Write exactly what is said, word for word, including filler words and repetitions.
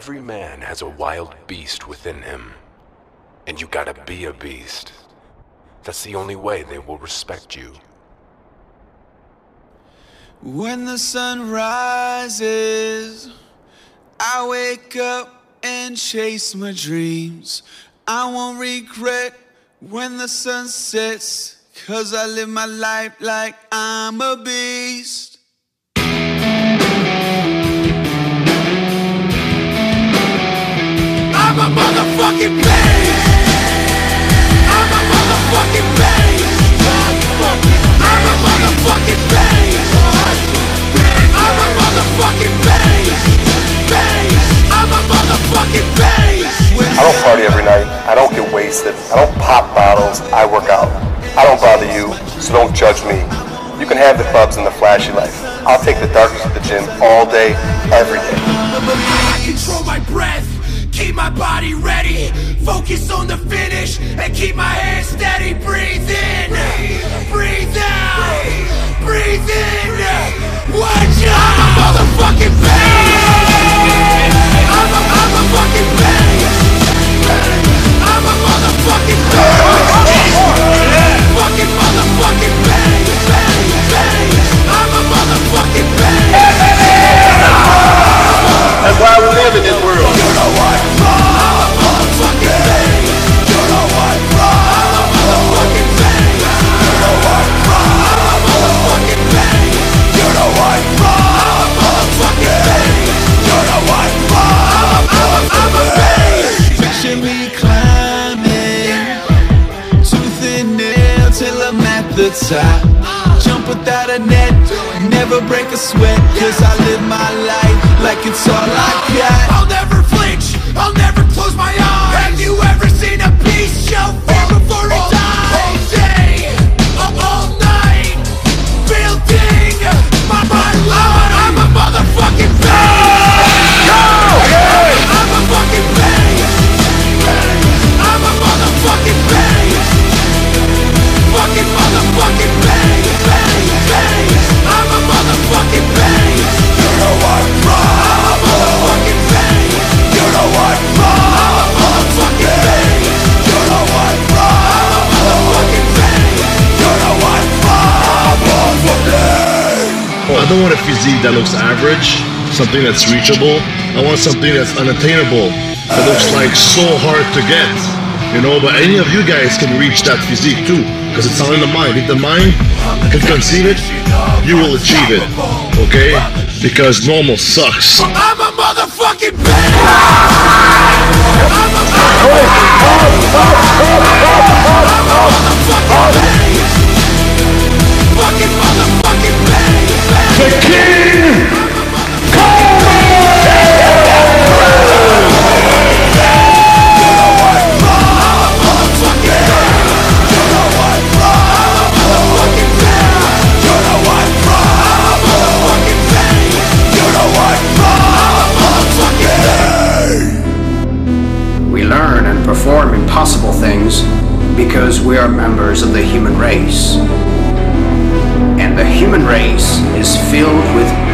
Every man has a wild beast within him. And you gotta be a beast. That's the only way they will respect you. When the sun rises, I wake up and chase my dreams. I won't regret when the sun sets, 'cause I live my life like I'm a beast. I'm a motherfucking beast. I'm a motherfucking beast. I'm a motherfucking beast. I'm a motherfucking beast. Beast. I'm a motherfucking beast. I don't party every night. I don't get wasted. I don't pop bottles. I work out. I don't bother you, so don't judge me. You can have the clubs and the flashy life. I'll take the darkness at the gym all day, every day. I control my breath, keep my body ready, focus on the finish, and keep my hands steady. Breathe in, breathe out, breathe in. Watch out! I'm a motherfucking beast. I'm a, I'm a fucking beast. I'm a motherfucking beast. Fucking motherfucking beast. I'm a motherfucking beast. That's why we live in this world. You know what? I'm a motherfucking beast. You know what? I'm a motherfucking beast. You know what? I'm a motherfucking beast. You know what? I'm a motherfucking beast. You know what? I'm a, I'm a, I'm a beast. Picture me climbing tooth and nail till I'm at the top. Jump without a net, never break a sweat, 'cause I live my life like it's all I got. I'll never flinch, I'll never close my eyes. Have you ever seen a beast show fear before it dies? All day, all night, building my, my life. I'm a motherfucking beast. I'm a fucking beast. I'm a motherfucking beast. Fucking motherfucking beast. I'm a motherfucking beast. You know what? I'm a motherfucking beast. You know what? I'm a motherfucking beast. You know what? I'm a motherfucking beast. You know what? I'm a motherfucking. I don't want a physique that looks average, something that's reachable. I want something that's unattainable, that looks like so hard to get. You know, but any of you guys can reach that physique too, because it's all in the mind. If the mind can conceive it, you will achieve it, okay? Because normal sucks. I'm a motherfucking beast. I'm a motherfucking beast. Fucking motherfucking beast. The King perform impossible things because we are members of the human race. And the human race is filled with